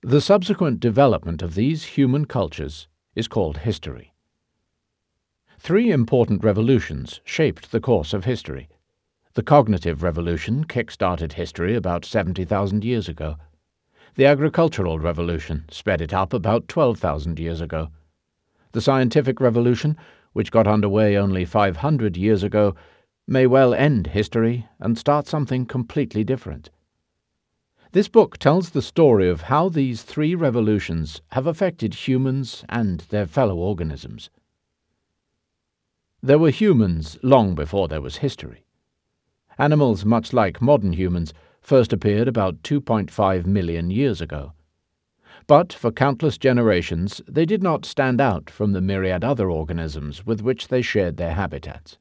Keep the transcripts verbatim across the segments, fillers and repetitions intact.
The subsequent development of these human cultures is called history. Three important revolutions shaped the course of history. The cognitive revolution kick-started history about seventy thousand years ago. The agricultural revolution sped it up about twelve thousand years ago. The scientific revolution, which got underway only five hundred years ago, may well end history and start something completely different. This book tells the story of how these three revolutions have affected humans and their fellow organisms. There were humans long before there was history. Animals much like modern humans first appeared about two point five million years ago. But for countless generations they did not stand out from the myriad other organisms with which they shared their habitats.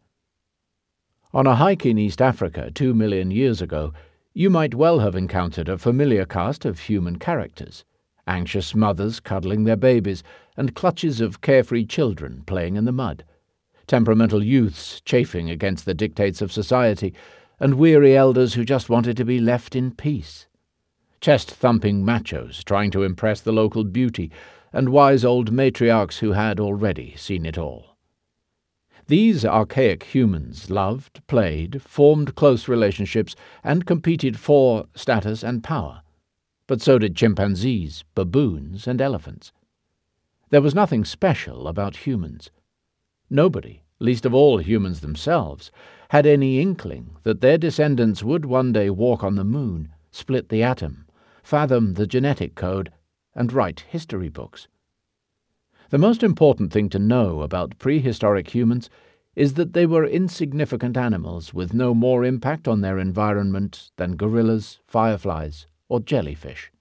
On a hike in East Africa two million years ago, you might well have encountered a familiar cast of human characters, anxious mothers cuddling their babies and clutches of carefree children playing in the mud, temperamental youths chafing against the dictates of society, and weary elders who just wanted to be left in peace, chest-thumping machos trying to impress the local beauty, and wise old matriarchs who had already seen it all. These archaic humans loved, played, formed close relationships, and competed for status and power. But so did chimpanzees, baboons, and elephants. There was nothing special about humans. Nobody, least of all humans themselves, had any inkling that their descendants would one day walk on the moon, split the atom, fathom the genetic code, and write history books. The most important thing to know about prehistoric humans is that they were insignificant animals with no more impact on their environment than gorillas, fireflies, or jellyfish.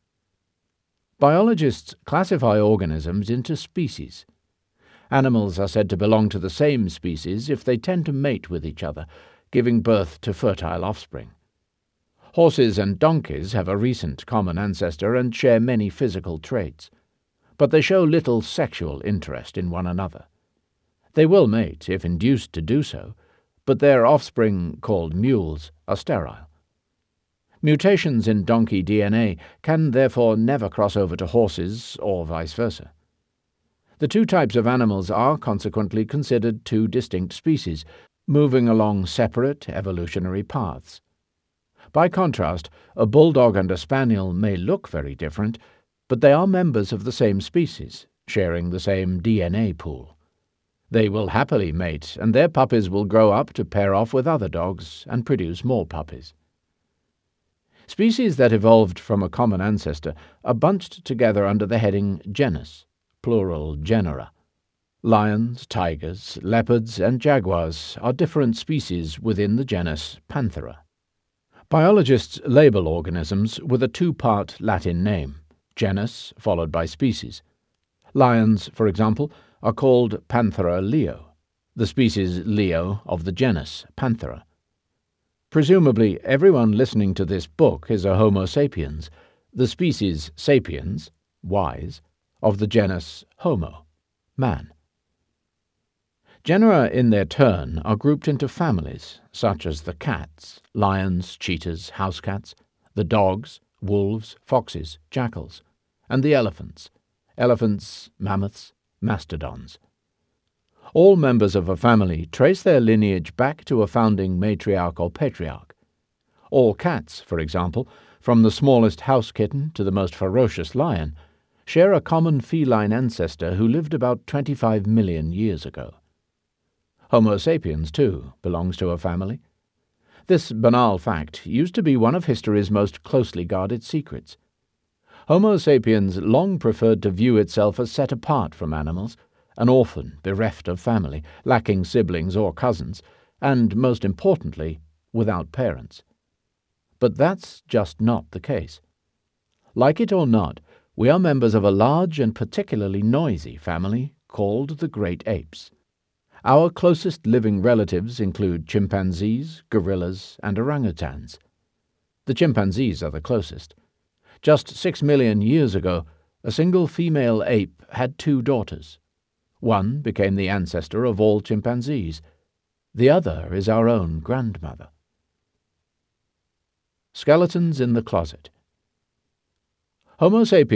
Biologists classify organisms into species. Animals are said to belong to the same species if they tend to mate with each other, giving birth to fertile offspring. Horses and donkeys have a recent common ancestor and share many physical traits, but they show little sexual interest in one another. They will mate if induced to do so, but their offspring, called mules, are sterile. Mutations in donkey D N A can therefore never cross over to horses or vice versa. The two types of animals are consequently considered two distinct species, moving along separate evolutionary paths. By contrast, a bulldog and a spaniel may look very different, but they are members of the same species, sharing the same D N A pool. They will happily mate, and their puppies will grow up to pair off with other dogs and produce more puppies. Species that evolved from a common ancestor are bunched together under the heading genus, plural genera. Lions, tigers, leopards, and jaguars are different species within the genus Panthera. Biologists label organisms with a two-part Latin name, genus followed by species. Lions, for example, are called Panthera leo, the species Leo of the genus Panthera. Presumably everyone listening to this book is a Homo sapiens, the species sapiens, wise, of the genus Homo, man. Genera in their turn are grouped into families, such as the cats, lions, cheetahs, house cats, the dogs, wolves, foxes, jackals, and the elephants, elephants, mammoths, mastodons. All members of a family trace their lineage back to a founding matriarch or patriarch. All cats, for example, from the smallest house kitten to the most ferocious lion, share a common feline ancestor who lived about twenty-five million years ago. Homo sapiens, too, belongs to a family. This banal fact used to be one of history's most closely guarded secrets. Homo sapiens long preferred to view itself as set apart from animals, an orphan bereft of family, lacking siblings or cousins, and, most importantly, without parents. But that's just not the case. Like it or not, we are members of a large and particularly noisy family called the great apes. Our closest living relatives include chimpanzees, gorillas, and orangutans. The chimpanzees are the closest. Just six million years ago, a single female ape had two daughters. One became the ancestor of all chimpanzees. The other is our own grandmother. Skeletons in the closet. Homo sapiens